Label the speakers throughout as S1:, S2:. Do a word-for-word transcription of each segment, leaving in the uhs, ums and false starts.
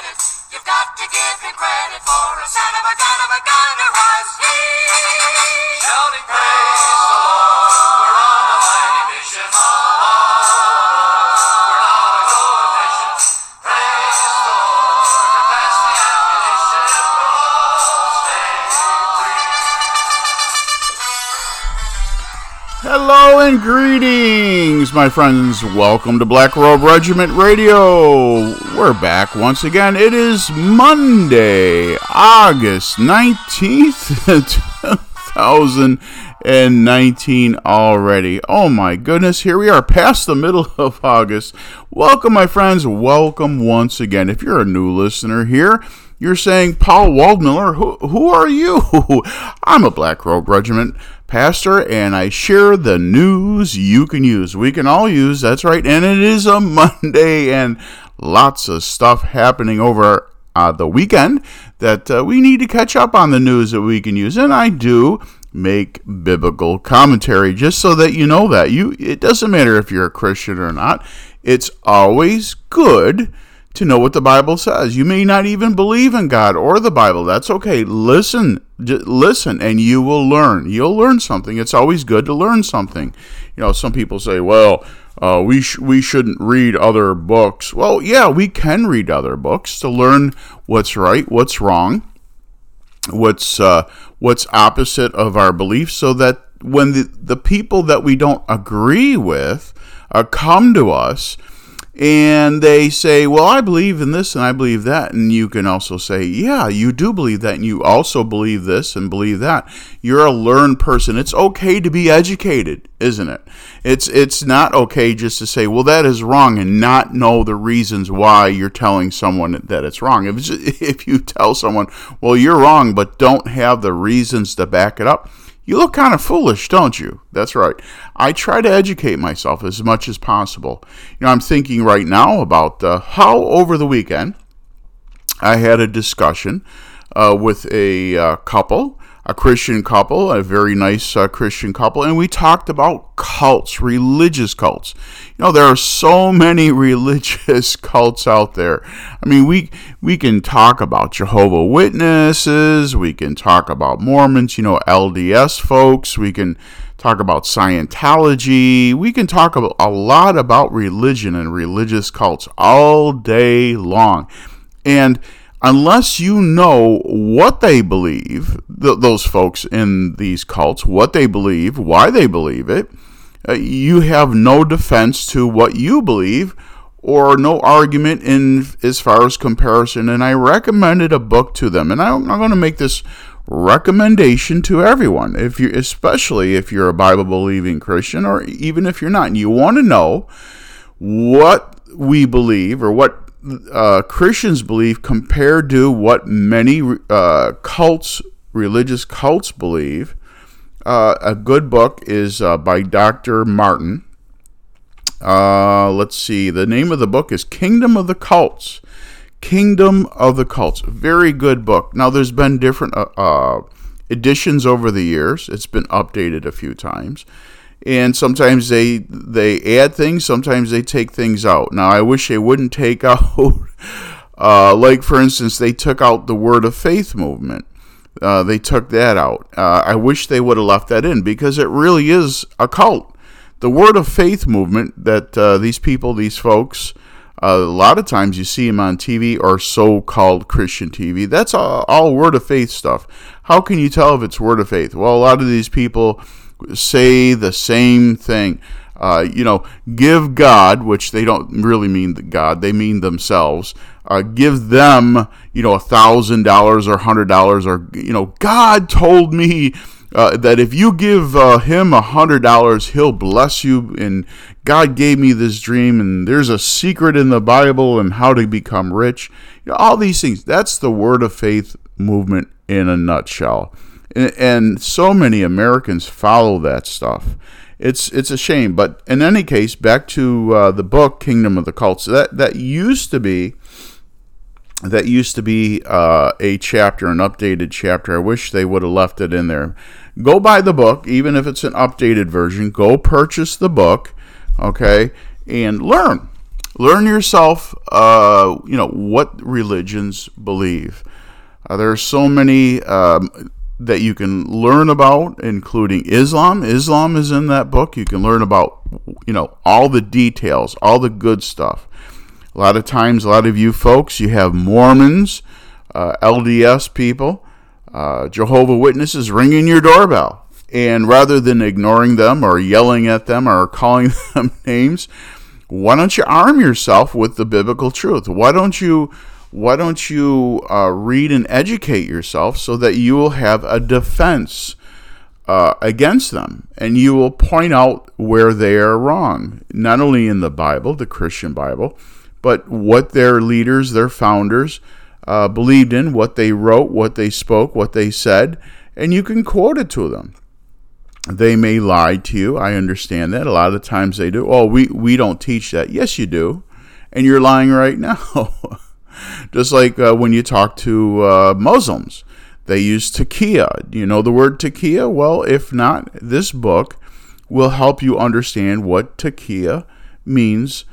S1: planet. You've got to give him credit for a son of a gun of a gunner was he. Shouting praise the Lord, we're on a mighty mission. Oh, we're on a going mission. Praise the Lord, and pass the ammunition. We'll all stay free.
S2: Hello and greetings, my friends. Welcome to Black Robe Regiment Radio. We're back once again. It is Monday, August nineteenth, two thousand nineteen already. Oh my goodness, here we are past the middle of August. Welcome, my friends. Welcome once again. If you're a new listener here, you're saying, Paul Waldmiller, who, who are you? I'm a Black Robe Regiment pastor, and I share the news you can use. We can all use, that's right, and it is a Monday, and lots of stuff happening over uh, the weekend that uh, we need to catch up on the news that we can use, and I do make biblical commentary, just so that you know that. You, it doesn't matter if you're a Christian or not. It's always good to know what the Bible says. You may not even believe in God or the Bible. That's okay. Listen, just listen, and you will learn. You'll learn something. It's always good to learn something. You know, some people say, well, uh, we sh- we shouldn't read other books. Well, yeah, we can read other books to learn what's right, what's wrong, what's uh, what's opposite of our beliefs, so that when the, the people that we don't agree with uh, come to us, and they say, well, I believe in this and I believe that. And you can also say, yeah, you do believe that. And you also believe this and believe that. You're a learned person. It's okay to be educated, isn't it? It's it's not okay just to say, well, that is wrong, and not know the reasons why you're telling someone that it's wrong. If, it's, if you tell someone, well, you're wrong, but don't have the reasons to back it up, you look kind of foolish, don't you? That's right. I try to educate myself as much as possible. You know, I'm thinking right now about uh, how over the weekend I had a discussion uh, with a uh, couple, a Christian couple, a very nice uh, Christian couple, and we talked about cults, religious cults. You know, there are so many religious cults out there. I mean, we we can talk about Jehovah's Witnesses, we can talk about Mormons, you know, L D S folks, we can talk about Scientology, we can talk about a lot about religion and religious cults all day long. And unless you know what they believe, th- those folks in these cults, what they believe, why they believe it, uh, you have no defense to what you believe, or no argument in as far as comparison. And I recommended a book to them, and I'm, I'm going to make this recommendation to everyone, if you, especially if you're a Bible-believing Christian, or even if you're not, and you want to know what we believe, or what Uh, Christians believe compared to what many uh, cults, religious cults believe. Uh, a good book is uh, by Doctor Martin. Uh, let's see. The name of the book is Kingdom of the Cults. Kingdom of the Cults. Very good book. Now, there's been different uh, uh, editions over the years. It's been updated a few times. And sometimes they they add things, sometimes they take things out. Now, I wish they wouldn't take out, uh, like, for instance, they took out the Word of Faith movement. Uh, they took that out. Uh, I wish they would have left that in, because it really is a cult. The Word of Faith movement that uh, these people, these folks, uh, a lot of times you see them on T V, or so-called Christian T V. That's all, all Word of Faith stuff. How can you tell if it's Word of Faith? Well, a lot of these people say the same thing. Uh, you know, give God, which they don't really mean God, they mean themselves. Uh, give them, you know, a thousand dollars or a hundred dollars, or, you know, God told me uh, that if you give uh, him a hundred dollars, he'll bless you. And God gave me this dream, and there's a secret in the Bible and how to become rich. You know, all these things. That's the Word of Faith movement in a nutshell. And so many Americans follow that stuff. It's it's a shame. But in any case, back to uh, the book Kingdom of the Cults. That that used to be that used to be uh, a chapter, an updated chapter. I wish they would have left it in there. Go buy the book, even if it's an updated version. Go purchase the book, okay, and learn. Learn yourself, uh, you know, what religions believe. Uh, there are so many um, that you can learn about, including Islam. Islam is in that book. You can learn about, you know, all the details, all the good stuff. A lot of times, a lot of you folks, you have Mormons, uh, L D S people, uh, Jehovah's Witnesses ringing your doorbell. And rather than ignoring them or yelling at them or calling them names, why don't you arm yourself with the biblical truth? Why don't you why don't you uh, read and educate yourself so that you will have a defense uh, against them, and you will point out where they are wrong, not only in the Bible, the Christian Bible, but what their leaders, their founders, uh, believed in, what they wrote, what they spoke, what they said, and you can quote it to them. They may lie to you. I understand that. A lot of times they do. Oh, we, we don't teach that. Yes, you do. And you're lying right now. Just like uh, when you talk to uh, Muslims, they use taqiyya. Do you know the word taqiyya? Well, if not, this book will help you understand what taqiyya means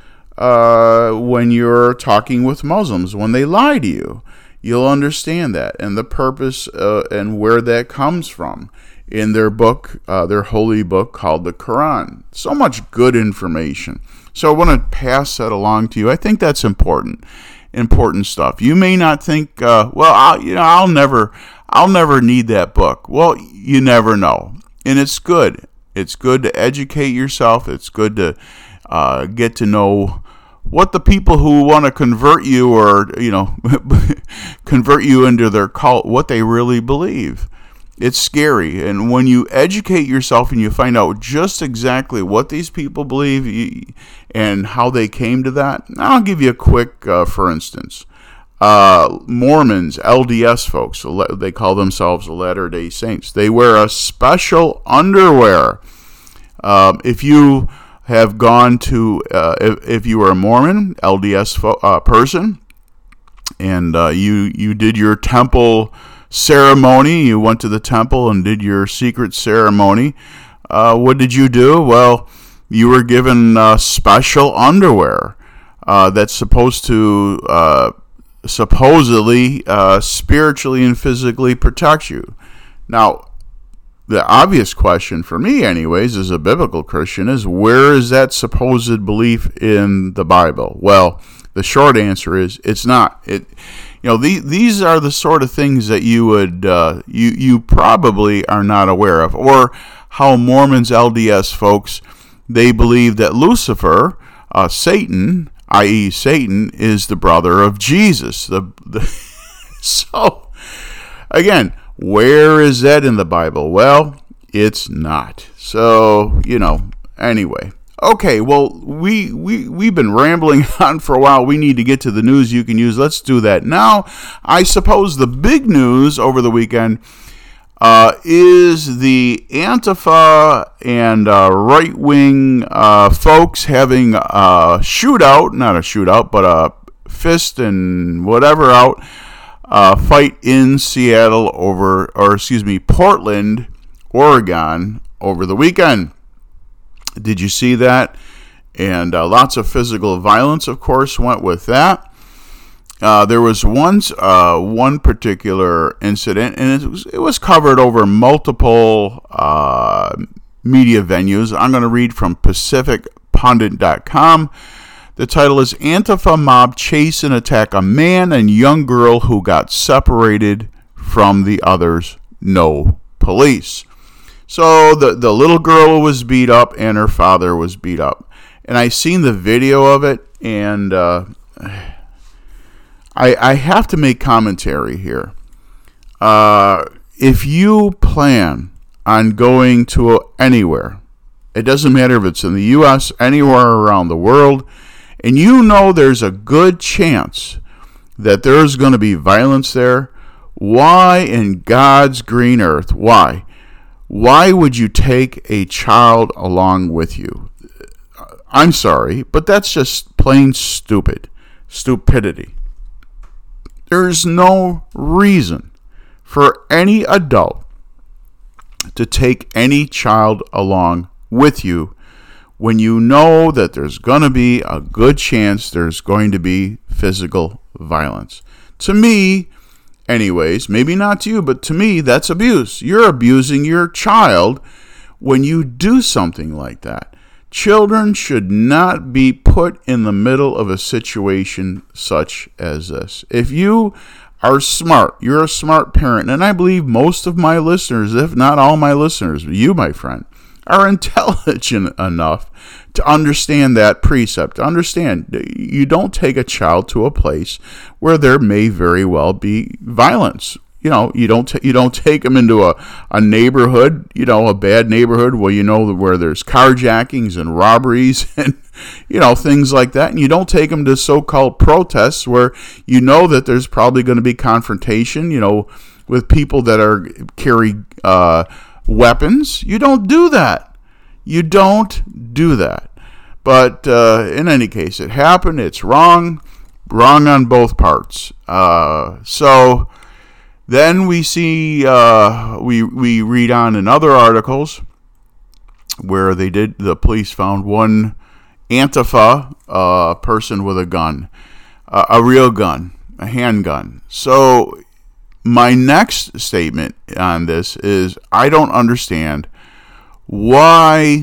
S2: uh, when you're talking with Muslims. When they lie to you, you'll understand that and the purpose uh, and where that comes from. In their book, uh, their holy book called the Quran. So much good information. So I want to pass that along to you. I think that's important, important stuff. You may not think, uh, well, I'll, you know, I'll never, I'll never need that book. Well, you never know, and it's good. It's good to educate yourself. It's good to uh, get to know what the people who want to convert you or you know convert you into their cult, what they really believe. It's scary, and when you educate yourself and you find out just exactly what these people believe and how they came to that, I'll give you a quick, uh, for instance, uh, Mormons, L D S folks, they call themselves Latter-day Saints. They wear a special underwear. Um, if you have gone to, uh, if, if you were a Mormon, L D S fo- uh, person, and uh, you you did your temple ceremony, you went to the temple and did your secret ceremony, uh, what did you do? Well, you were given uh, special underwear uh, that's supposed to uh, supposedly uh, spiritually and physically protect you. Now, the obvious question for me anyways as a biblical Christian is, where is that supposed belief in the Bible? Well, the short answer is it's not. It You know, the, these are the sort of things that you would, uh, you you probably are not aware of, or how Mormons, L D S folks, they believe that Lucifer, uh, Satan, that is, Satan, is the brother of Jesus. The, the so, again, where is that in the Bible? Well, it's not. So, you know, anyway. Okay, well, we, we, we've been rambling on for a while. We need to get to the news you can use. Let's do that now. I suppose the big news over the weekend uh, is the Antifa and uh, right-wing uh, folks having a shootout, not a shootout, but a fist and whatever out uh, fight in Seattle over, or excuse me, Portland, Oregon over the weekend. Did you see that? And uh, lots of physical violence, of course, went with that. Uh, there was one, uh, one particular incident, and it was, it was covered over multiple uh, media venues. I'm going to read from Pacific Pundit dot com. The title is Antifa Mob Chase and Attack a Man and Young Girl Who Got Separated from the Others. No Police. So the, the little girl was beat up and her father was beat up. And I seen the video of it, and uh, I, I have to make commentary here. Uh, if you plan on going to anywhere, it doesn't matter if it's in the U S, anywhere around the world, and you know there's a good chance that there's going to be violence there, why in God's green earth, why? Why would you take a child along with you? I'm sorry, but that's just plain stupid. Stupidity. There's no reason for any adult to take any child along with you when you know that there's going to be a good chance there's going to be physical violence. To me, anyways, maybe not to you, but to me, that's abuse. You're abusing your child when you do something like that. Children should not be put in the middle of a situation such as this. If you are smart, you're a smart parent, and I believe most of my listeners, if not all my listeners, you, my friend, are intelligent enough to understand that precept. To understand, you don't take a child to a place where there may very well be violence. You know, you don't t- you don't take them into a, a neighborhood, you know, a bad neighborhood where you know where there's carjackings and robberies and, you know, things like that. And you don't take them to so-called protests where you know that there's probably going to be confrontation, you know, with people that are carry uh, weapons. You don't do that. You don't do that. But uh, in any case, it happened. It's wrong. Wrong on both parts. Uh, so... Then we see, uh, we we read on in other articles where they did, the police found one Antifa uh, person with a gun, uh, a real gun, a handgun. So my next statement on this is I don't understand why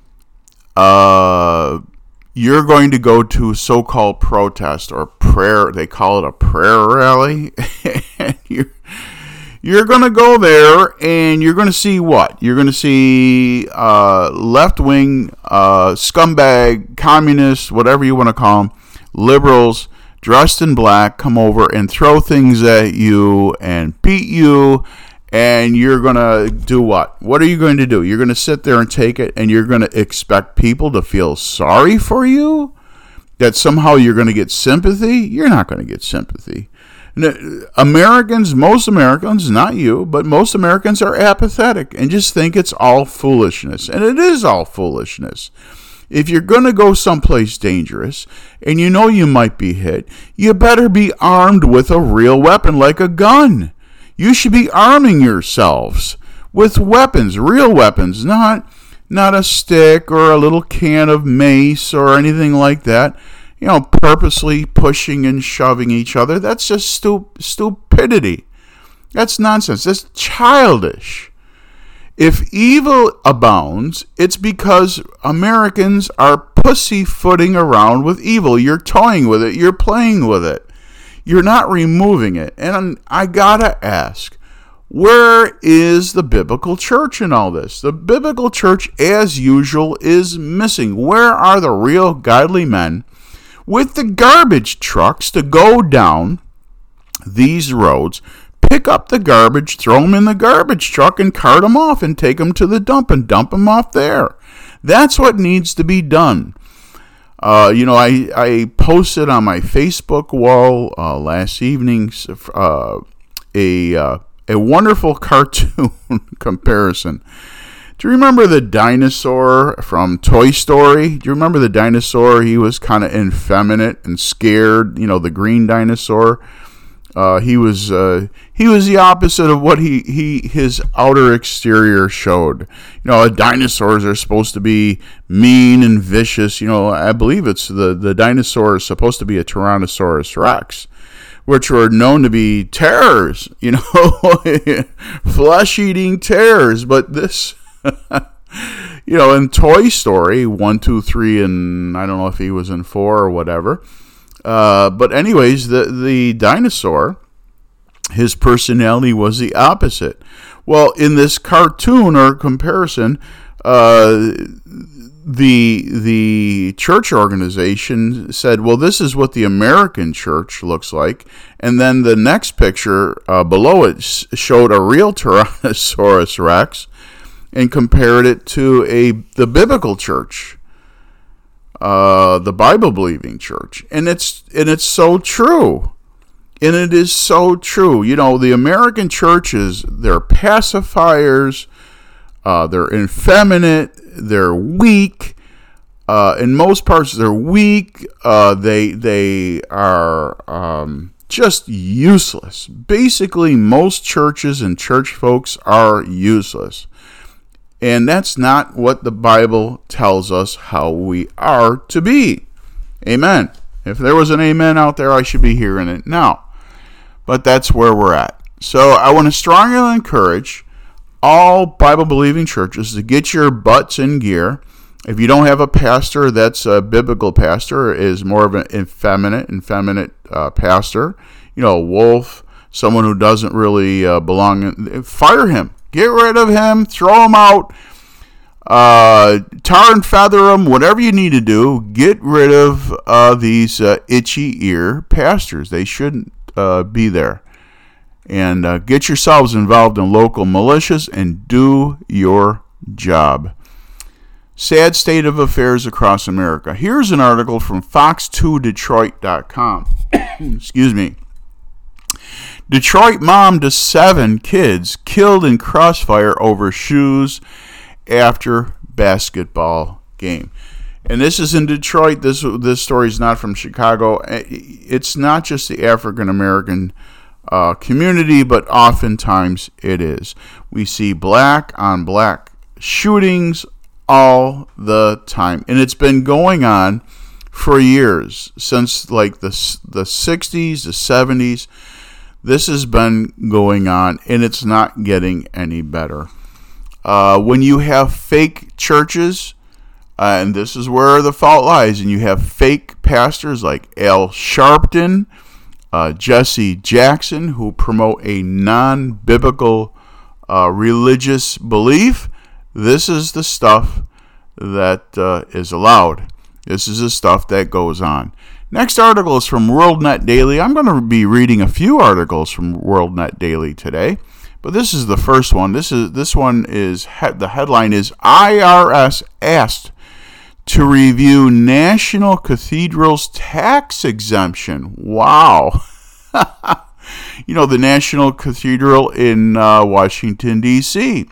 S2: uh, you're going to go to a so-called protest or prayer, they call it a prayer rally, and you're You're going to go there and you're going to see what? You're going to see uh, left-wing, uh, scumbag, communists, whatever you want to call them, liberals dressed in black come over and throw things at you and beat you, and you're going to do what? What are you going to do? You're going to sit there and take it, and you're going to expect people to feel sorry for you? That somehow you're going to get sympathy? You're not going to get sympathy. Americans, most Americans, not you, but most Americans are apathetic and just think it's all foolishness. And it is all foolishness. If you're going to go someplace dangerous and you know you might be hit, you better be armed with a real weapon like a gun. You should be arming yourselves with weapons, real weapons, not, not a stick or a little can of mace or anything like that. You know, purposely pushing and shoving each other. That's just stu- stupidity. That's nonsense. That's childish. If evil abounds, it's because Americans are pussyfooting around with evil. You're toying with it. You're playing with it. You're not removing it. And I gotta ask, where is the biblical church in all this? The biblical church, as usual, is missing. Where are the real godly men with the garbage trucks to go down these roads, pick up the garbage, throw them in the garbage truck, and cart them off and take them to the dump and dump them off there? That's what needs to be done. Uh, you know, I, I posted on my Facebook wall uh, last evening uh, a, uh, a wonderful cartoon comparison. Do you remember the dinosaur from Toy Story? Do you remember the dinosaur? He was kind of effeminate and scared. You know, the green dinosaur. Uh, he was uh, he was the opposite of what he, he his outer exterior showed. You know, dinosaurs are supposed to be mean and vicious. You know, I believe it's the the dinosaur is supposed to be a Tyrannosaurus Rex, which were known to be terrors. You know, flesh-eating terrors. But this. You know, in Toy Story one, two, three, and I don't know if he was in four or whatever. Uh, but anyways, the the dinosaur, his personality was the opposite. Well, in this cartoon or comparison, uh, the the church organization said, well, this is what the American church looks like. And then the next picture uh, below it showed a real Tyrannosaurus Rex and compared it to a the biblical church, uh, the Bible-believing church. And it's and it's so true. And it is so true. You know, the American churches, they're pacifiers, uh, they're effeminate, they're weak. Uh, in most parts, they're weak. Uh, they they are um, just useless. Basically, most churches and church folks are useless. And that's not what the Bible tells us how we are to be. Amen. If there was an amen out there, I should be hearing it now. But that's where we're at. So I want to strongly encourage all Bible-believing churches to get your butts in gear. If you don't have a pastor that's a biblical pastor, is more of an effeminate, effeminate uh, pastor, you know, a wolf, someone who doesn't really uh, belong, in, fire him. Get rid of him, throw him out, uh, tar and feather him, whatever you need to do. Get rid of uh, these uh, itchy ear pastors. They shouldn't uh, be there. And uh, get yourselves involved in local militias and do your job. Sad state of affairs across America. Here's an article from fox two detroit dot com. Excuse me. Detroit mom to seven kids killed in crossfire over shoes after basketball game. And this is in Detroit. This this story is not from Chicago. It's not just the African American uh, community, but oftentimes it is. We see black on black shootings all the time, and it's been going on for years, since like the the sixties, the seventies. This has been going on, and it's not getting any better. Uh, when you have fake churches, uh, and this is where the fault lies, and you have fake pastors like Al Sharpton, uh, Jesse Jackson, who promote a non-biblical uh, religious belief, this is the stuff that uh, is allowed. This is the stuff that goes on. Next article is from WorldNet Daily. I'm going to be reading a few articles from WorldNet Daily today, but this is the first one. This is this one is the headline is I R S asked to review National Cathedral's tax exemption. Wow. You know, the National Cathedral in uh, Washington, D C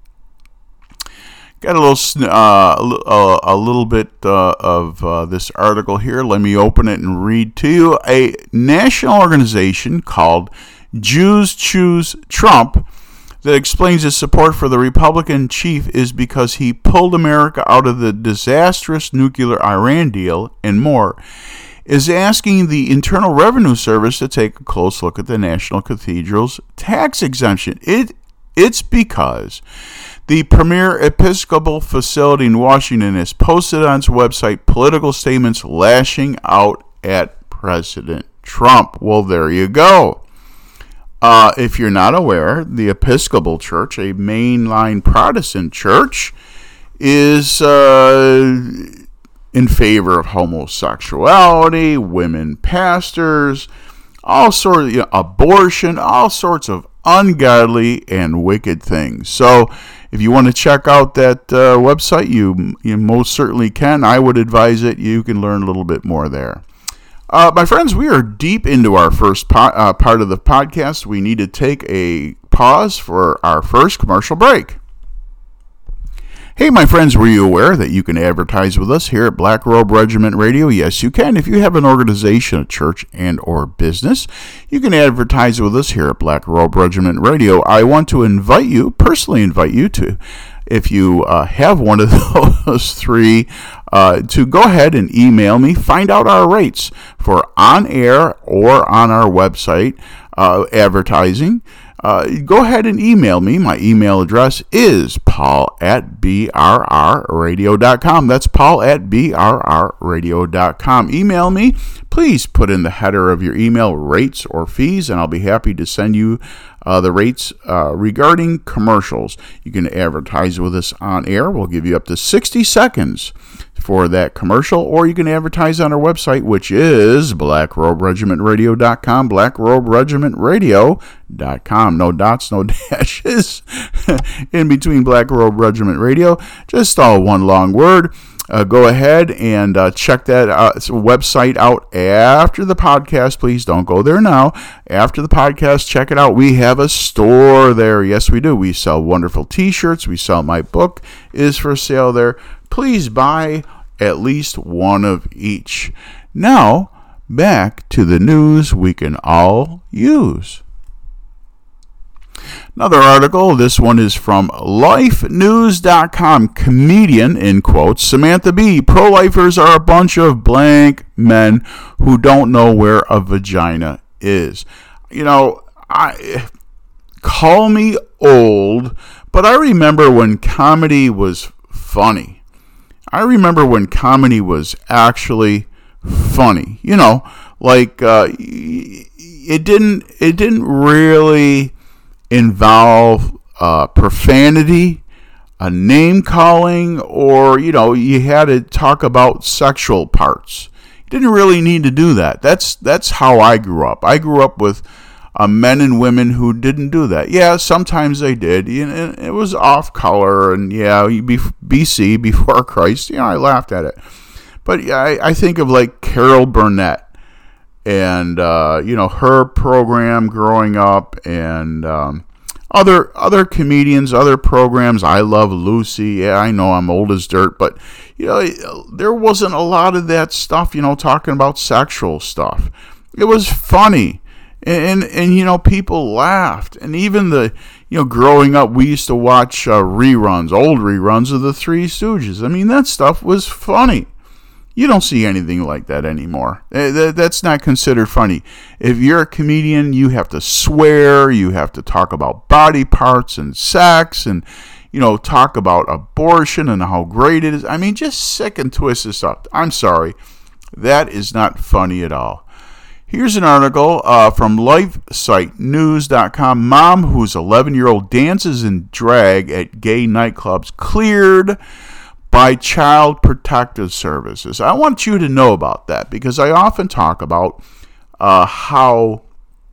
S2: Got a little, uh, a little bit uh, of uh, this article here. Let me open it and read to you. A national organization called Jews Choose Trump that explains its support for the Republican chief is because he pulled America out of the disastrous nuclear Iran deal and more, is asking the Internal Revenue Service to take a close look at the National Cathedral's tax exemption. It It's because the premier Episcopal facility in Washington has posted on its website political statements lashing out at President Trump. Well, there you go. Uh, if you're not aware, the Episcopal Church, a mainline Protestant church, is uh, in favor of homosexuality, women pastors, all sorts of, you know, abortion, all sorts of ungodly and wicked things. So if you want to check out that uh, website, you you most certainly can. I would advise it. You can learn a little bit more there. Uh, my friends, we are deep into our first po- uh, part of the podcast. We need to take a pause for our first commercial break. Hey, my friends, were you aware that you can advertise with us here at Black Robe Regiment Radio? Yes, you can. If you have an organization, a church, and or business, you can advertise with us here at Black Robe Regiment Radio. I want to invite you, personally invite you to, if you uh, have one of those three, uh, to go ahead and email me. Find out our rates for on-air or on our website uh, advertising. Uh, go ahead and email me. My email address is paul at b r r radio dot com. That's paul at b r r radio dot com. Email me. Please put in the header of your email rates or fees, and I'll be happy to send you uh, the rates uh, regarding commercials. You can advertise with us on air. We'll give you up to sixty seconds for that commercial, or you can advertise on our website, which is black robe regiment radio dot com, black robe regiment radio dot com. No dots, no dashes in between Black Robe Regiment Radio, just all one long word. Uh, go ahead and uh, check that uh, website out after the podcast. Please don't go there now. After the podcast, check it out. We have a store there. Yes, we do. We sell wonderful t-shirts. We sell my book is for sale there. Please buy at least one of each. Now, back to the news we can all use. Another article, this one is from life news dot com. Comedian, in quotes, Samantha Bee, pro-lifers are a bunch of blank men who don't know where a vagina is. You know, I call me old, but I remember when comedy was funny. I remember when comedy was actually funny. You know, like uh, it didn't it didn't really involve uh, profanity, a name calling, or you know, you had to talk about sexual parts. You didn't really need to do that. That's that's how I grew up. I grew up with uh, men and women who didn't do that. Yeah, sometimes they did. It was off color, and yeah, B C, before Christ. You know, I laughed at it. But I, I think of like Carol Burnett and, uh, you know, her program growing up, and um, other other comedians, other programs. I Love Lucy. Yeah, I know I'm old as dirt, but, you know, there wasn't a lot of that stuff, you know, talking about sexual stuff. It was funny. And, and, and you know, people laughed. And even the, you know, growing up, we used to watch uh, reruns, old reruns of the Three Stooges. I mean, that stuff was funny. You don't see anything like that anymore. That's not considered funny. If you're a comedian, you have to swear, you have to talk about body parts and sex, and, you know, talk about abortion and how great it is. I mean, just sick and twisted stuff. I'm sorry. That is not funny at all. Here's an article uh, from life site news dot com. Mom whose eleven-year-old dances in drag at gay nightclubs cleared by Child Protective Services. I want you to know about that, because I often talk about uh, how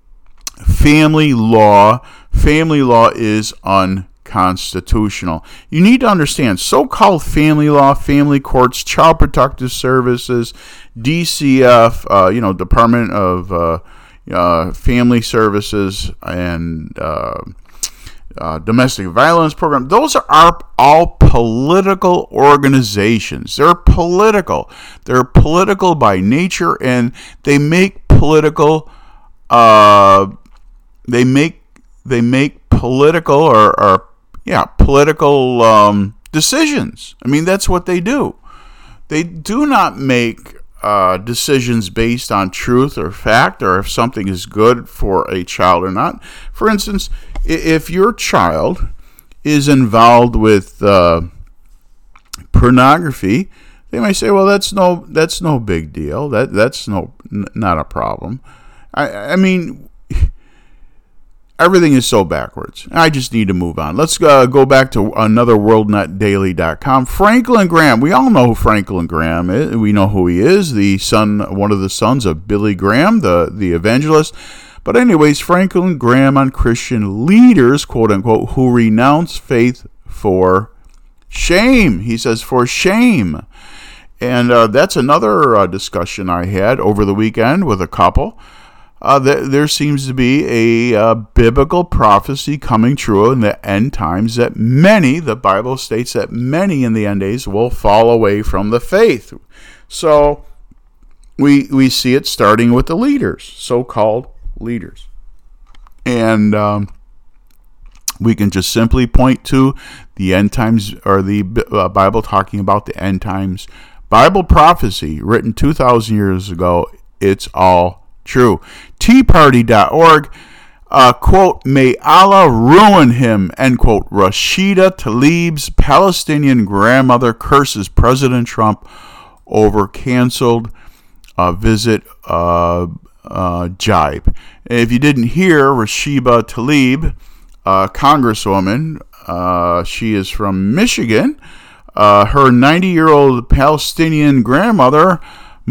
S2: family law, family law is unconstitutional. You need to understand, so-called family law, family courts, Child Protective Services, D C F, uh, you know, Department of uh, uh, Family Services, and uh, Uh, domestic violence program. Those are all political organizations. They're political. They're political by nature, and they make political. Uh, they make they make political or, or yeah political um, decisions. I mean, that's what they do. They do not make uh, decisions based on truth or fact, or if something is good for a child or not. For instance, if your child is involved with uh, pornography, they might say, "Well, that's no, that's no big deal. That that's no, n- not a problem." I, I mean, everything is so backwards. I just need to move on. Let's uh, go back to another world net daily dot com. Franklin Graham. We all know who Franklin Graham is. We know who he is. The son, one of the sons of Billy Graham, the the evangelist. But anyways, Franklin Graham on Christian leaders, quote unquote, who renounce faith for shame. He says, for shame. And uh, that's another uh, discussion I had over the weekend with a couple. Uh, th- there seems to be a uh, biblical prophecy coming true in the end times that many, the Bible states that many in the end days will fall away from the faith. So we we see it starting with the leaders, so-called leaders. And um, we can just simply point to the end times, or the uh, Bible talking about the end times. Bible prophecy written two thousand years ago. It's all true. tea party dot org, uh, quote, may Allah ruin him, end quote. Rashida Tlaib's Palestinian grandmother curses President Trump over canceled uh, visit uh, uh, jibe. If you didn't hear, Rashida Tlaib, uh, congresswoman, uh, she is from Michigan. Uh, her ninety-year-old Palestinian grandmother,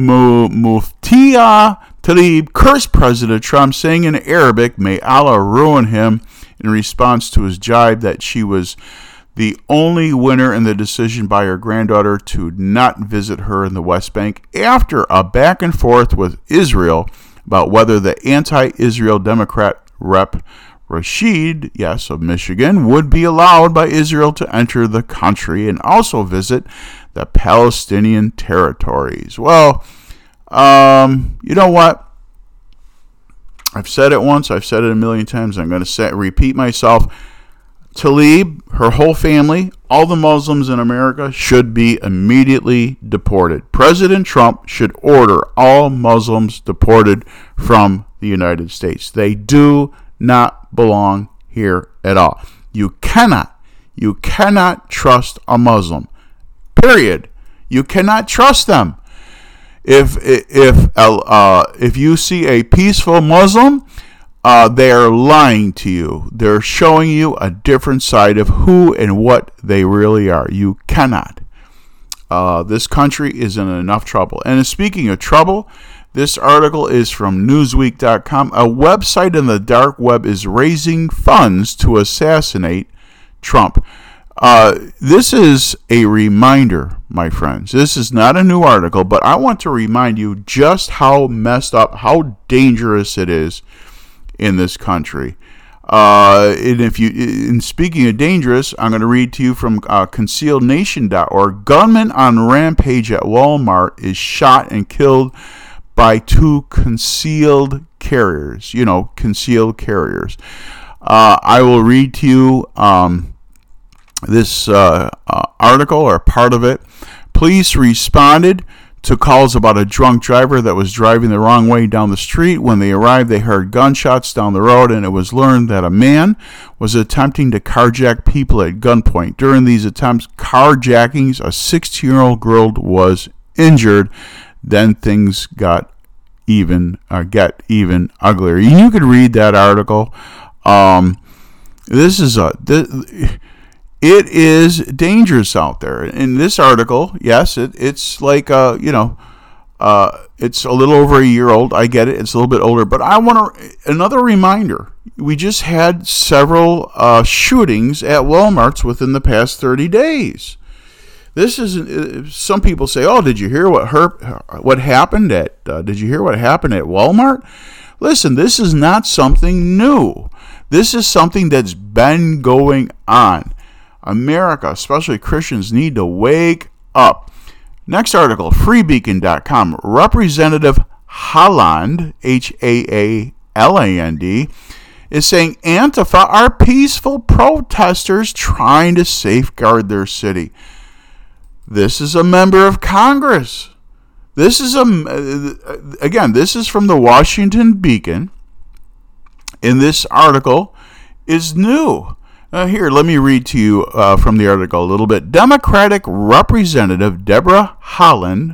S2: Muftiya Tlaib, cursed President Trump, saying in Arabic, may Allah ruin him, in response to his jibe that she was the only winner in the decision by her granddaughter to not visit her in the West Bank, after a back and forth with Israel about whether the anti-Israel Democrat rep Rashid, yes, of Michigan, would be allowed by Israel to enter the country and also visit the Palestinian territories. Well, um, you know what? I've said it once, I've said it a million times, I'm going to say, repeat myself. Tlaib, her whole family, all the Muslims in America should be immediately deported. President Trump should order all Muslims deported from the United States. They do not belong here at all. You cannot, you cannot trust a Muslim. Period. You cannot trust them. If if uh, if you see a peaceful Muslim, uh, they are lying to you. They're showing you a different side of who and what they really are. You cannot. Uh, this country is in enough trouble. And speaking of trouble, this article is from Newsweek dot com. A website in the dark web is raising funds to assassinate Trump. Uh, this is a reminder, my friends. This is not a new article, but I want to remind you just how messed up, how dangerous it is in this country. Uh, and if you, in speaking of dangerous, I'm going to read to you from uh, concealed nation dot org. Gunman on rampage at Walmart is shot and killed by two concealed carriers. You know, concealed carriers. Uh, I will read to you um, this uh, uh, article, or part of it. Police responded to calls about a drunk driver that was driving the wrong way down the street. When they arrived, they heard gunshots down the road, and it was learned that a man was attempting to carjack people at gunpoint. During these attempts, carjackings, a sixteen-year-old girl was injured. Then things got even, uh, get even uglier. You could read that article. Um, this is a... This, It is dangerous out there. In this article, yes, it, it's like, uh, you know, uh, it's a little over a year old. I get it. It's a little bit older. But I want to, another reminder. We just had several uh, shootings at Walmarts within the past thirty days. This is, some people say, oh, did you hear what her, what happened at, uh, did you hear what happened at Walmart? Listen, this is not something new. This is something that's been going on. America, especially Christians, need to wake up. Next article, free beacon dot com. Representative Haaland, H A A L A N D, is saying Antifa are peaceful protesters trying to safeguard their city. This is a member of Congress. This is, a, again, this is from the Washington Beacon. And this article is new. Uh, here, let me read to you uh, from the article a little bit. Democratic Representative Deborah Haaland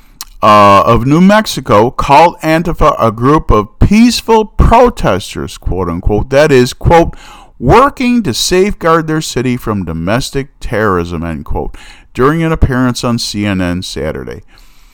S2: uh, of New Mexico called Antifa a group of peaceful protesters, quote unquote, that is, quote, working to safeguard their city from domestic terrorism, end quote, during an appearance on C N N Saturday.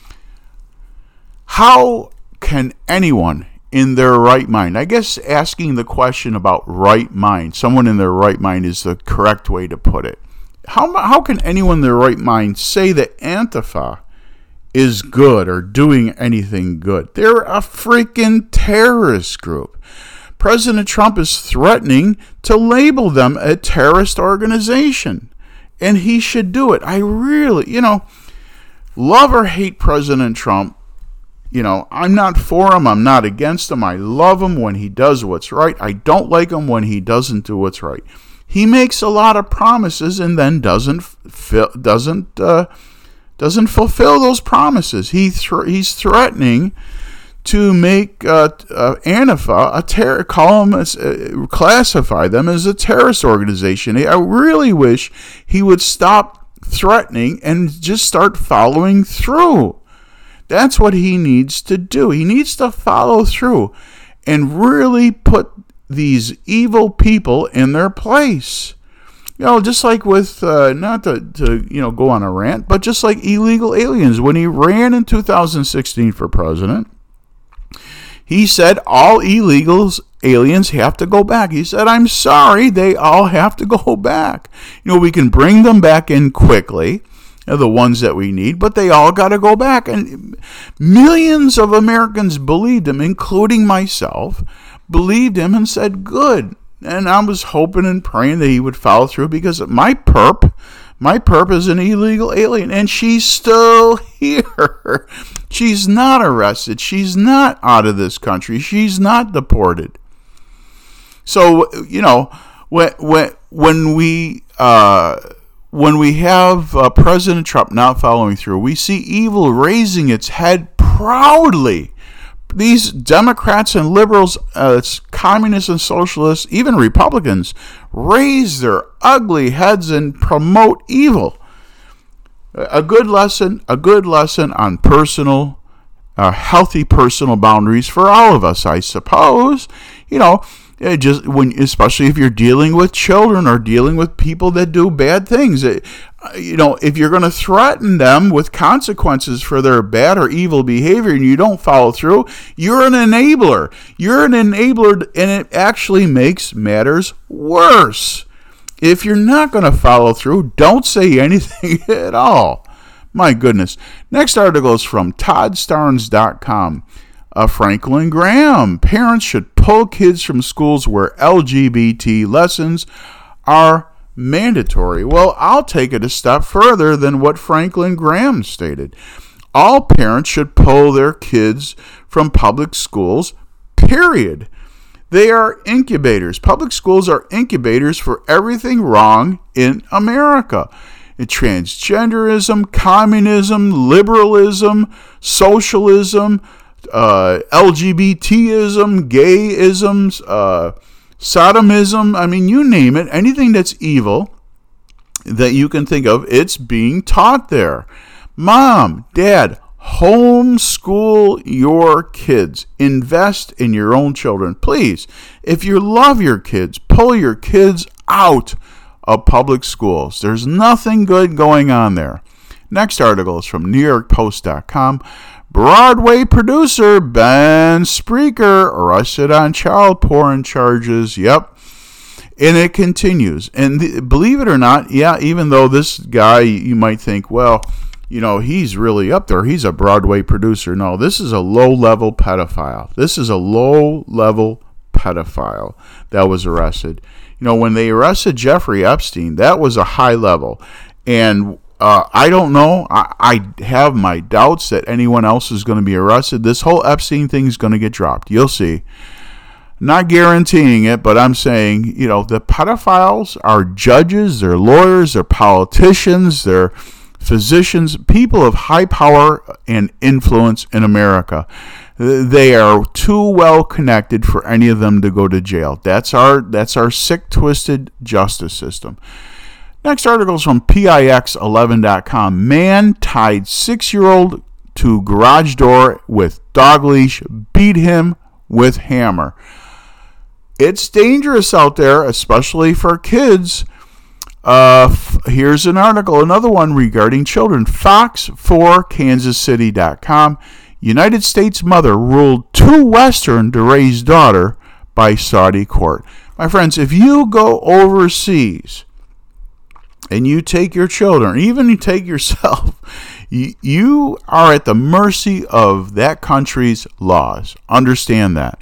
S2: How can anyone in their right mind, I guess asking the question about right mind, someone in their right mind is the correct way to put it. How how can anyone in their right mind say that Antifa is good or doing anything good? They're a freaking terrorist group. President Trump is threatening to label them a terrorist organization, and he should do it. I really, you know, love or hate President Trump. You know, I'm not for him. I'm not against him. I love him when he does what's right. I don't like him when he doesn't do what's right. He makes a lot of promises and then doesn't fi- doesn't uh, doesn't fulfill those promises. He th- he's threatening to make uh, uh, Antifa a terror, call them as, uh, classify them as a terrorist organization. I really wish he would stop threatening and just start following through. That's what he needs to do. He needs to follow through and really put these evil people in their place. You know, just like with, uh, not to, to, you know, go on a rant, but just like illegal aliens. When he ran in two thousand sixteen for president, he said all illegals, aliens have to go back. He said, I'm sorry, they all have to go back. You know, we can bring them back in quickly, the ones that we need, but they all got to go back. And millions of Americans believed him, including myself, believed him and said, good. And I was hoping and praying that he would follow through, because my perp, My perp is an illegal alien, and she's still here. She's not arrested. She's not out of this country. She's not deported. So, you know, when when when we uh, when we have uh, President Trump not following through, we see evil raising its head proudly. These Democrats and liberals, uh, communists and socialists, even Republicans, raise their ugly heads and promote evil. A good lesson, a good lesson on personal, uh, healthy personal boundaries for all of us, I suppose. You know, it just when, especially if you're dealing with children or dealing with people that do bad things. It, you know, if you're going to threaten them with consequences for their bad or evil behavior and you don't follow through, you're an enabler. You're an enabler, and it actually makes matters worse. If you're not going to follow through, don't say anything at all. My goodness. Next article is from Todd Starnes dot com. Uh, Franklin Graham. Parents should pull kids from schools where L G B T lessons are mandatory. Well, I'll take it a step further than what Franklin Graham stated. All parents should pull their kids from public schools, period. They are incubators. Public schools are incubators for everything wrong in America. Transgenderism, communism, liberalism, socialism, uh, LGBTism, gayisms, uh, sodomism, I mean, you name it, anything that's evil that you can think of, it's being taught there. Mom, Dad, homeschool your kids. Invest in your own children. Please, if you love your kids, pull your kids out of public schools. There's nothing good going on there. Next article is from New York Post dot com. Broadway producer Ben Sprecher arrested on child porn charges. Yep. And it continues. And the, believe it or not, yeah, even though this guy, you might think, well, you know, he's really up there. He's a Broadway producer. No, this is a low-level pedophile. This is a low-level pedophile that was arrested. You know, when they arrested Jeffrey Epstein, that was a high level. And Uh, I don't know. I, I have my doubts that anyone else is going to be arrested. This whole Epstein thing is going to get dropped. You'll see. Not guaranteeing it, but I'm saying, you know, the pedophiles are judges, they're lawyers, they're politicians, they're physicians, people of high power and influence in America. They are too well connected for any of them to go to jail. That's our that's our sick, twisted justice system. Next article is from P I X eleven dot com. Man tied six-year-old to garage door with dog leash, beat him with hammer. It's dangerous out there, especially for kids. Uh, f- here's an article, another one regarding children. Fox four Kansas City dot com. United States mother ruled too Western to raise daughter by Saudi court. My friends, if you go overseas and you take your children, even you take yourself, you, you are at the mercy of that country's laws. Understand that.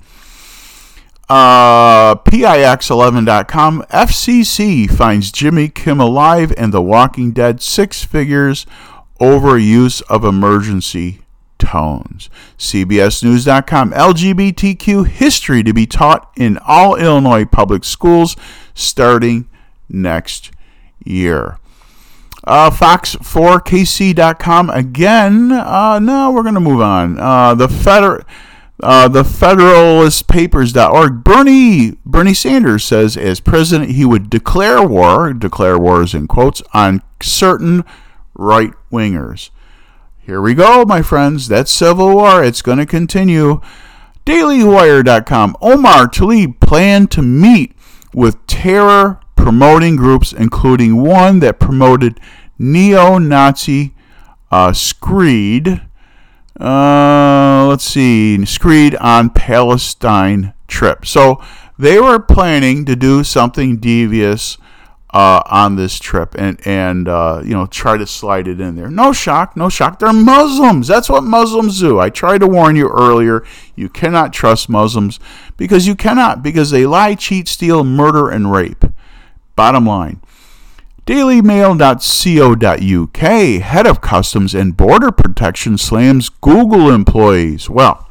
S2: Uh, P I X eleven dot com. F C C finds Jimmy Kimmel Live and The Walking Dead six figures over use of emergency tones. C B S News dot com. L G B T Q history to be taught in all Illinois public schools starting next year. Uh, Fox four K C dot com again. Uh, no, we're going to move on. Uh, the Feder- uh, the Federalist Papers dot org. Bernie Bernie Sanders says as president he would declare war, declare wars in quotes, on certain right wingers. Here we go, my friends. That's civil war. It's going to continue. Daily Wire dot com. Omar Tlaib planned to meet with terror promoting groups, including one that promoted neo-Nazi uh, Screed. Uh, let's see, Screed on Palestine trip. So they were planning to do something devious uh, on this trip, and and uh, you know, try to slide it in there. No shock, no shock. They're Muslims. That's what Muslims do. I tried to warn you earlier. You cannot trust Muslims because you cannot because they lie, cheat, steal, murder, and rape. Bottom line. daily mail dot co dot u k, head of Customs and Border Protection slams Google employees. Well,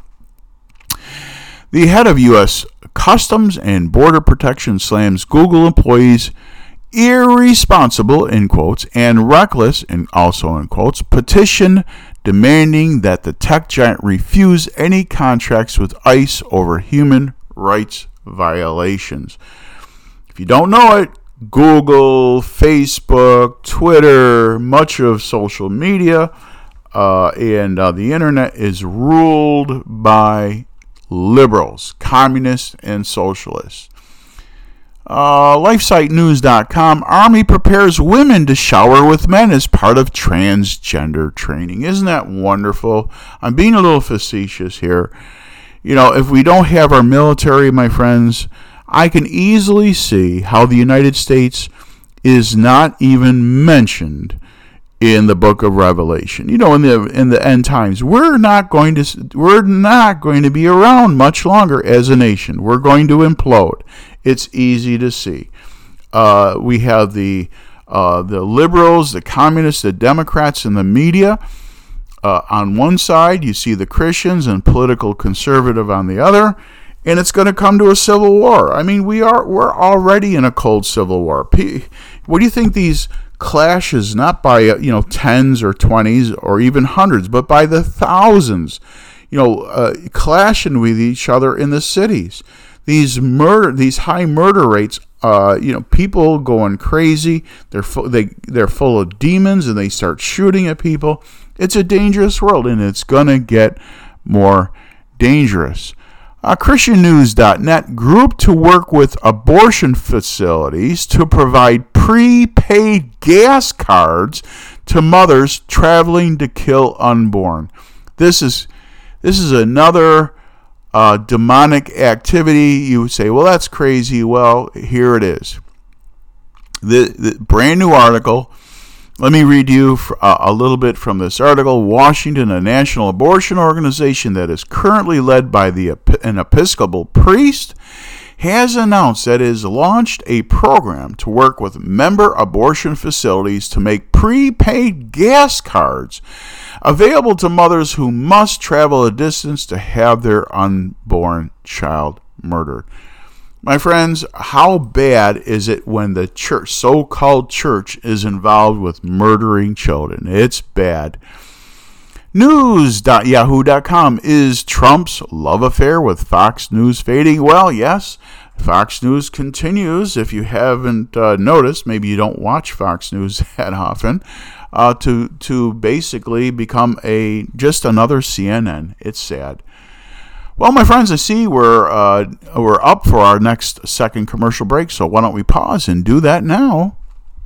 S2: the head of U S Customs and Border Protection slams Google employees irresponsible, in quotes, and reckless, and also in quotes, petition demanding that the tech giant refuse any contracts with ICE over human rights violations. If you don't know it, Google, Facebook, Twitter, much of social media, uh, and uh, the internet is ruled by liberals, communists, and socialists. Uh, LifeSite News dot com, Army prepares women to shower with men as part of transgender training. Isn't that wonderful? I'm being a little facetious here. You know, if we don't have our military, my friends, I can easily see how the United States is not even mentioned in the book of Revelation. You know, in the in the end times, we're not going to we're not going to be around much longer as a nation. We're going to implode. It's easy to see. Uh, we have the uh, the liberals, the communists, the Democrats, and the media. Uh, on one side, you see the Christians and political conservative on the other, and it's going to come to a civil war. I mean, we are we're already in a cold civil war. What do you think these clashes, not by you know tens or twenties or even hundreds, but by the thousands, you know, uh, clashing with each other in the cities? These murder, these high murder rates. Uh, you know, people going crazy. They're fu- they they're full of demons, and they start shooting at people. It's a dangerous world, and it's going to get more dangerous. Uh, Christian News dot net, group to work with abortion facilities to provide prepaid gas cards to mothers traveling to kill unborn. This is this is another uh, demonic activity. You would say, well, that's crazy. Well, here it is. The, the brand new article. Let me read you a little bit from this article. Washington, a national abortion organization that is currently led by the, an Episcopal priest, has announced that it has launched a program to work with member abortion facilities to make prepaid gas cards available to mothers who must travel a distance to have their unborn child murdered. My friends, how bad is it when the church, so-called church, is involved with murdering children? It's bad. News dot yahoo dot com, is Trump's love affair with Fox News fading? Well, yes, Fox News continues. If you haven't uh, noticed, maybe you don't watch Fox News that often, uh, to to basically become a just another C N N. It's sad. Well, my friends, I see we're uh, we're up for our next second commercial break, so why don't we pause and do that now?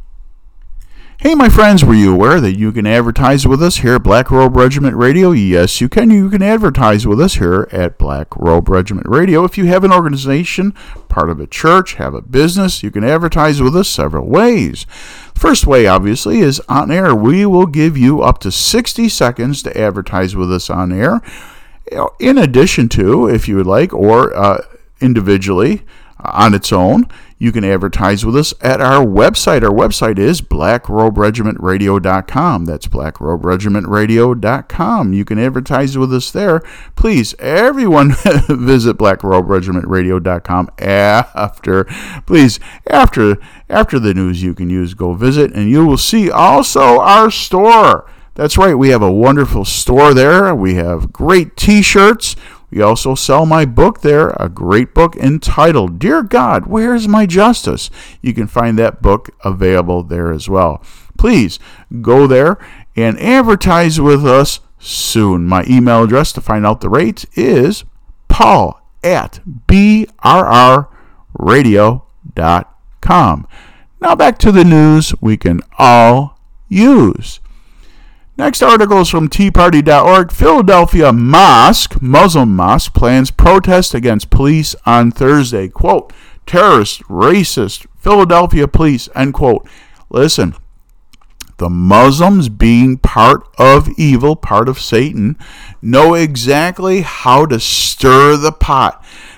S2: Hey, my friends, were you aware that you can advertise with us here at Black Robe Regiment Radio? Yes, you can. You can advertise with us here at Black Robe Regiment Radio. If you have an organization, part of a church, have a business, you can advertise with us several ways. First way, obviously, is on air. We will give you up to sixty seconds to advertise with us on air. In addition to, if you would like, or uh, individually uh, on its own, you can advertise with us at our website. Our website is black robe regiment radio dot com. That's black robe regiment radio dot com. You can advertise with us there. Please, everyone visit black robe regiment radio dot com after, please, after, after the news you can use, go visit, and you will see also our store. That's right, we have a wonderful store there. We have great t-shirts. We also sell my book there, a great book entitled, Dear God, Where's My Justice? You can find that book available there as well. Please go there and advertise with us soon. My email address to find out the rates is paul at b r r radio dot com. Now back to the news we can all use. Next article is from tea party dot org. Philadelphia mosque, Muslim mosque, plans protest against police on Thursday. Quote, terrorist, racist, Philadelphia police, end quote. Listen, the Muslims, being part of evil, part of Satan, know exactly how to stir the pot.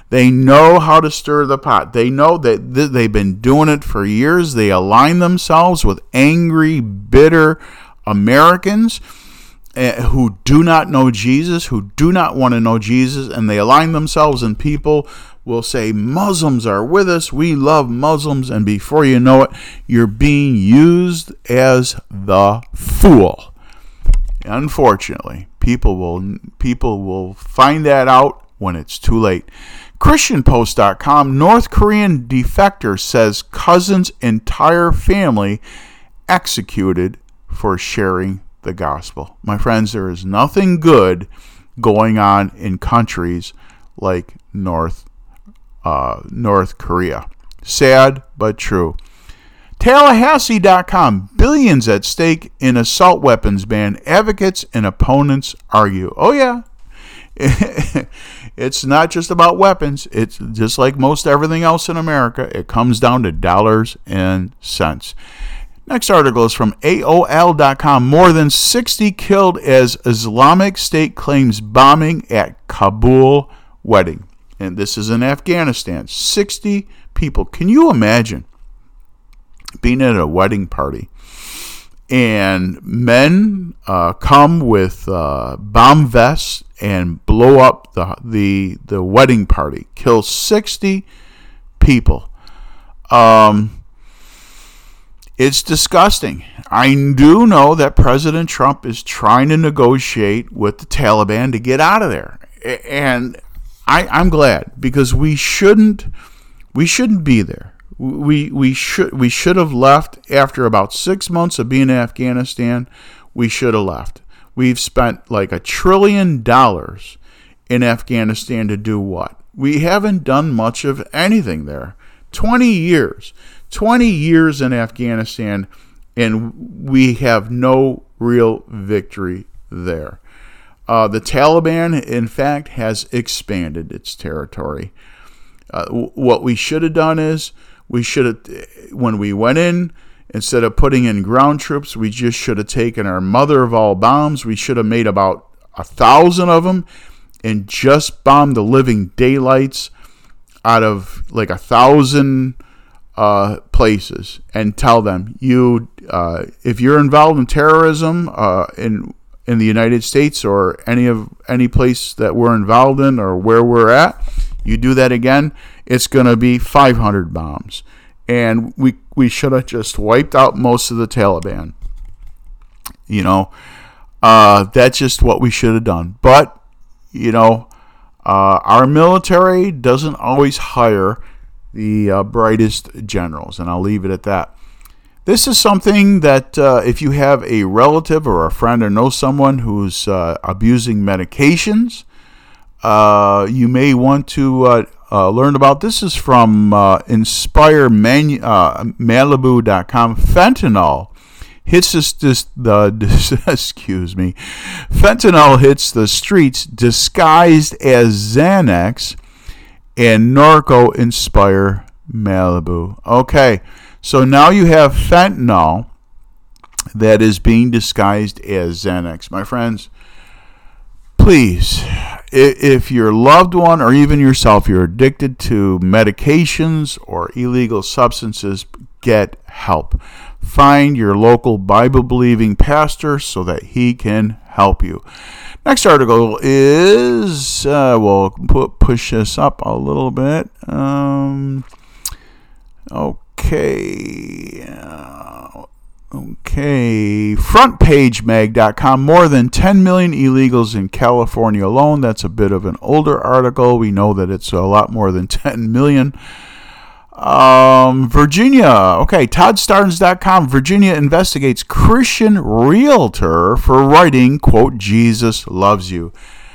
S2: They know how to stir the pot. They know that th- they've been doing it for years. They align themselves with angry, bitter Americans uh, who do not know Jesus, who do not want to know Jesus, and they align themselves, and people will say, Muslims are with us, we love Muslims, and before you know it, you're being used as the fool. Unfortunately, people will people will find that out when it's too late. Christian Post dot com, North Korean defector says cousin's entire family executed for sharing the gospel. My friends, there is nothing good going on in countries like North uh, North Korea. Sad, but true. Tallahassee dot com, billions at stake in assault weapons ban. Advocates and opponents argue. Oh, yeah. It's not just about weapons. It's just like most everything else in America. It comes down to dollars and cents. Next article is from A O L dot com. More than sixty killed as Islamic State claims bombing at Kabul wedding. And this is in Afghanistan. sixty people. Can you imagine being at a wedding party and men uh, come with uh, bomb vests and blow up the, the the wedding party, kill sixty people? Um, it's disgusting. I do know that President Trump is trying to negotiate with the Taliban to get out of there, and I, I'm glad, because we shouldn't we shouldn't be there. We we should we should have left after about six months of being in Afghanistan. We should have left. We've spent like a trillion dollars in Afghanistan to do what? We haven't done much of anything there. Twenty years, twenty years in Afghanistan, and we have no real victory there. Uh, the Taliban, in fact, has expanded its territory. Uh, w- what we should have done is, we should have, when we went in, instead of putting in ground troops, we just should have taken our mother of all bombs. We should have made about a thousand of them and just bombed the living daylights out of like a thousand uh, places, and tell them, you, uh, if you're involved in terrorism uh, in in the United States or any of any place that we're involved in or where we're at, you do that again, it's going to be five hundred bombs. And we we should have just wiped out most of the Taliban. You know, uh, that's just what we should have done. But, you know, uh, our military doesn't always hire the uh, brightest generals, and I'll leave it at that. This is something that uh, if you have a relative or a friend or know someone who's uh, abusing medications, uh, you may want to uh, uh, learn about. This is from uh, Inspire Manu- uh, Malibu dot com. Fentanyl hits this, this, the this, excuse me. Fentanyl hits the streets disguised as Xanax, and Norco Inspire Malibu. Okay. So now you have fentanyl that is being disguised as Xanax. My friends, please, if your loved one or even yourself, you're addicted to medications or illegal substances, get help. Find your local Bible-believing pastor so that he can help you. Next article is, uh, we'll put, push this up a little bit. Um, okay. Okay, uh, okay, front page mag dot com, more than ten million illegals in California alone. That's a bit of an older article. We know that it's a lot more than ten million. Um, Virginia, okay, Todd Starnes dot com, Virginia investigates Christian realtor for writing, quote, Jesus loves you.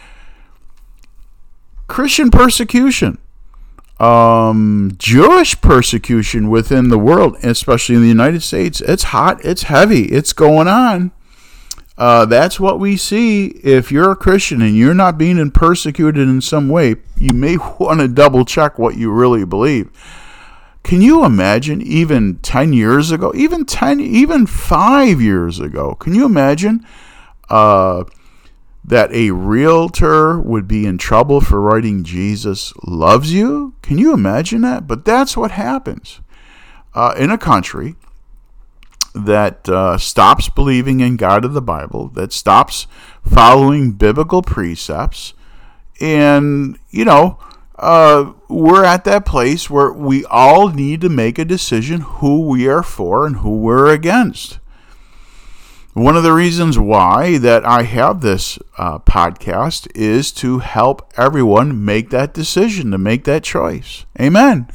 S2: Christian persecution. Um, Jewish persecution within the world, especially in the United States. It's hot, it's heavy, it's going on. Uh, that's what we see. If you're a Christian and you're not being persecuted in some way, you may want to double check what you really believe. Can you imagine even ten years ago, even ten, even five years ago, can you imagine uh, that a realtor would be in trouble for writing Jesus loves you? Can you imagine that? But that's what happens uh, in a country that uh, stops believing in God of the Bible, that stops following biblical precepts. And, you know, uh, we're at that place where we all need to make a decision who we are for and who we're against. One of the reasons why that I have this uh, podcast is to help everyone make that decision, to make that choice. Amen.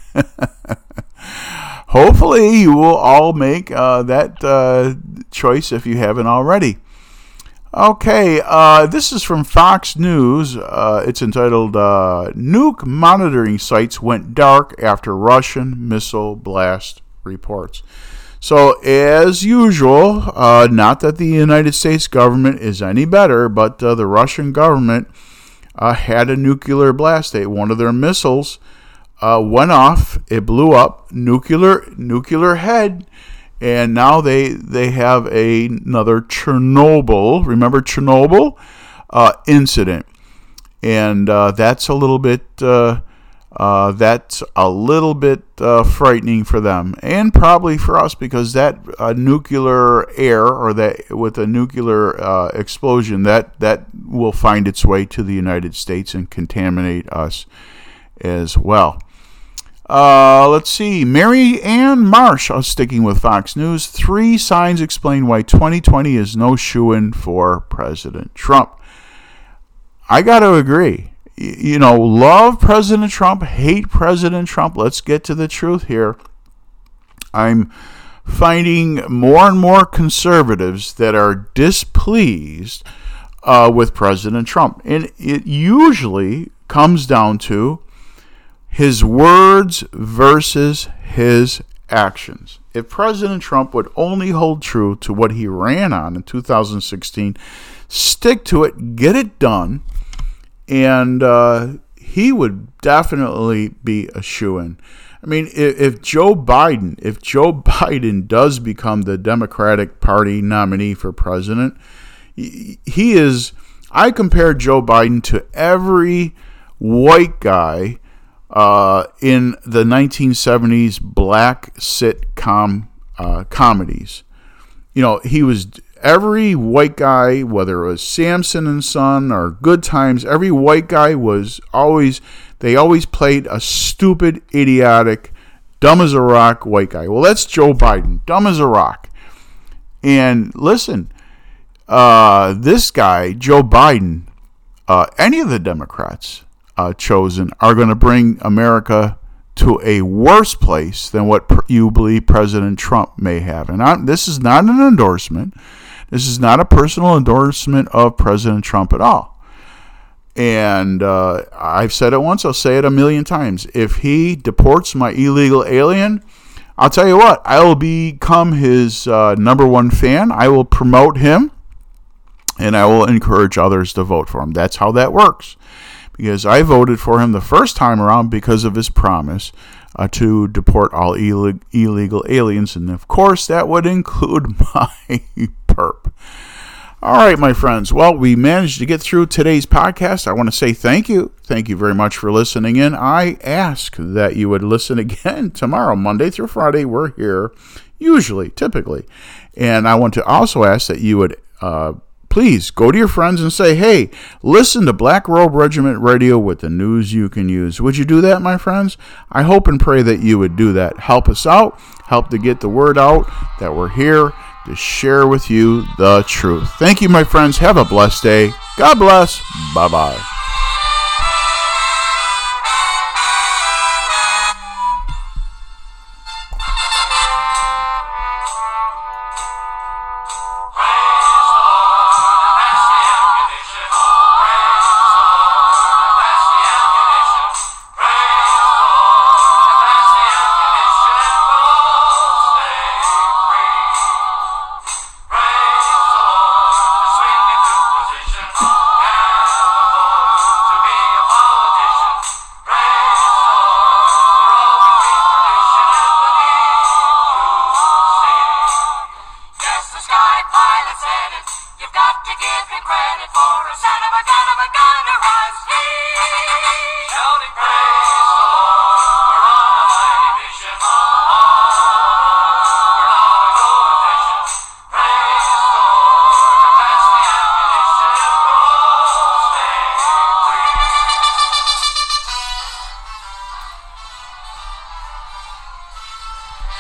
S2: Hopefully you will all make uh, that uh, choice if you haven't already. Okay, uh, this is from Fox News. Uh, it's entitled, uh, Nuke Monitoring Sites Went Dark After Russian Missile Blast Reports. So, as usual, uh, not that the United States government is any better, but uh, the Russian government uh, had a nuclear blast. They, one of their missiles uh, went off. It blew up, nuclear nuclear head, and now they they have a, another Chernobyl. Remember Chernobyl uh, incident, and uh, that's a little bit. Uh, Uh, that's a little bit uh, frightening for them, and probably for us, because that uh, nuclear air, or that with a nuclear uh, explosion, that that will find its way to the United States and contaminate us as well. Uh, let's see. Mary Ann Marsh, uh, sticking with Fox News, three signs explain why twenty twenty is no shoo-in for President Trump. I got to agree. You know, love President Trump, hate President Trump. Let's get to the truth here. I'm finding more and more conservatives that are displeased uh, with President Trump. And it usually comes down to his words versus his actions. If President Trump would only hold true to what he ran on in two thousand sixteen, stick to it, get it done, and uh, he would definitely be a shoo-in. I mean, if, if Joe Biden, if Joe Biden does become the Democratic Party nominee for president, he is. I compare Joe Biden to every white guy uh, in the nineteen seventies black sitcom uh, comedies. You know, he was. Every white guy, whether it was Samson and Son or Good Times, every white guy was always, they always played a stupid, idiotic, dumb as a rock white guy. Well, that's Joe Biden, dumb as a rock. And listen, uh, this guy, Joe Biden, uh, any of the Democrats uh, chosen are going to bring America to a worse place than what you believe President Trump may have. And I, this is not an endorsement. This is not a personal endorsement of President Trump at all. And uh, I've said it once, I'll say it a million times. If he deports my illegal alien, I'll tell you what, I will become his uh, number one fan. I will promote him, and I will encourage others to vote for him. That's how that works. Because I voted for him the first time around because of his promise uh, to deport all Ill- illegal aliens. And, of course, that would include my perp. All right, my friends. Well, we managed to get through today's podcast. I want to say thank you. Thank you very much for listening in. I ask that you would listen again tomorrow, Monday through Friday. We're here, usually, typically. And I want to also ask that you would uh, please go to your friends and say, hey, listen to Black Robe Regiment Radio with the news you can use. Would you do that, my friends? I hope and pray that you would do that. Help us out. Help to get the word out that we're here to share with you the truth. Thank you, my friends. Have a blessed day. God bless. Bye-bye.
S1: Pilot said it, you've got to to give him credit for a son of a gun of a gun.